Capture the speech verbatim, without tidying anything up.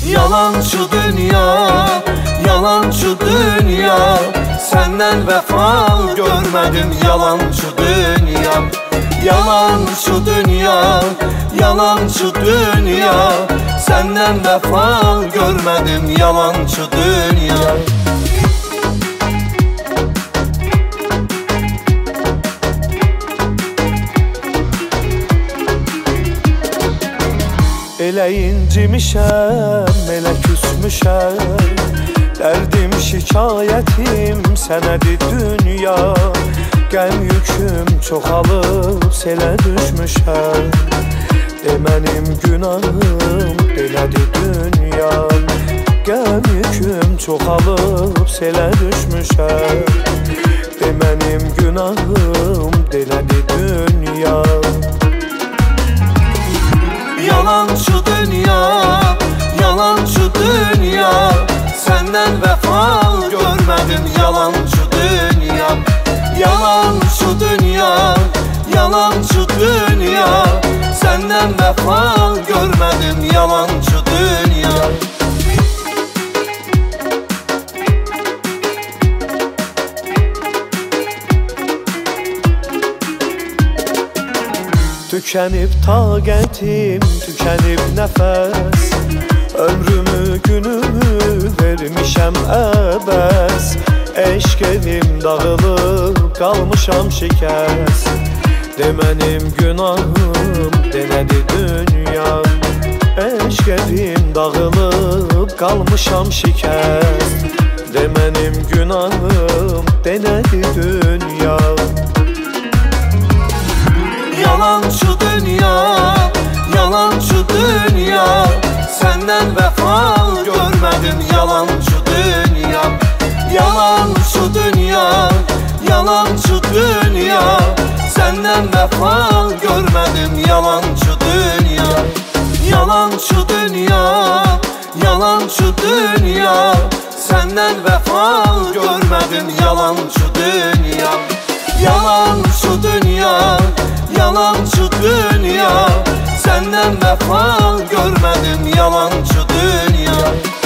Yalancı dünya, yalancı dünya, senden vefa görmedim yalancı dünya. Yalancı dünya, yalancı dünya, senden vefa görmedim yalancı dünya. Elə incimişəm, elə küsmüşəm, dərdim, şikayətim sənədir dünya. Qəm yüküm çoxalıb selə düşmüşəm, de mənim günahım belədir dünya. Qəm yüküm çoxalıb selə düşmüşəm, de mənim günahım belədir dünya. Yalancı dünya, yalancı dünya, senden vefa görmedim yalancı dünya. Yalancı dünya, yalancı dünya, senden vefa görmedim yalancı dünya. Tükənib taqətim, tükənib nəfəs, ömrümü, günümü vermişəm əbəs. Eşq evim dağılıb, qalmışam şikəs, de mənim günahım, de nədir dünya. Eşq evim dağılıb, qalmışam şikəs, de mənim günahım, de nədir dünya. Yalancı dünya, yalancı dünya, senden vefa görmedim yalancı dünya. Yalancı dünya, yalancı dünya, senden vefa görmedim yalancı dünya. Yalancı dünya, yalancı dünya, senden vefa görmedim yalancı dünya. Yalancı dünya, yalancı dünya, senden vefa görmedim yalancı dünya.